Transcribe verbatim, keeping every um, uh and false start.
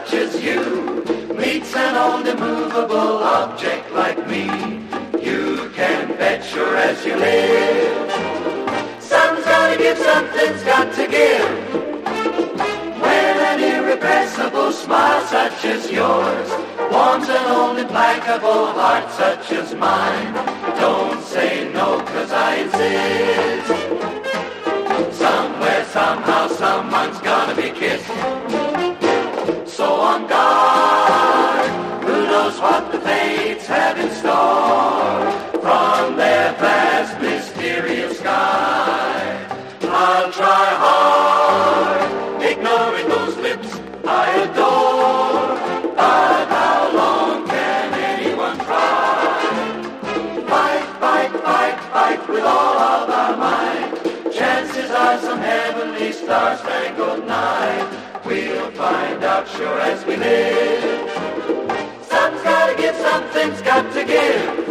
such as you meets an old immovable object like me, you can bet sure as you live, something's gotta give, something's got to give. When an irrepressible smile such as yours warms an old implacable heart such as mine, don't say no, 'cause I insist. Somewhere, somehow, someone's gonna be kissed. So on guard, who knows what the fates have in store from their vast, mysterious sky. I'll try hard, ignoring those lips I adore, but how long can anyone try? Fight, fight, fight, fight with all of our might. Chances are some heavenly star-spangled night we'll find out sure as we live. Something's gotta give, something's got to give.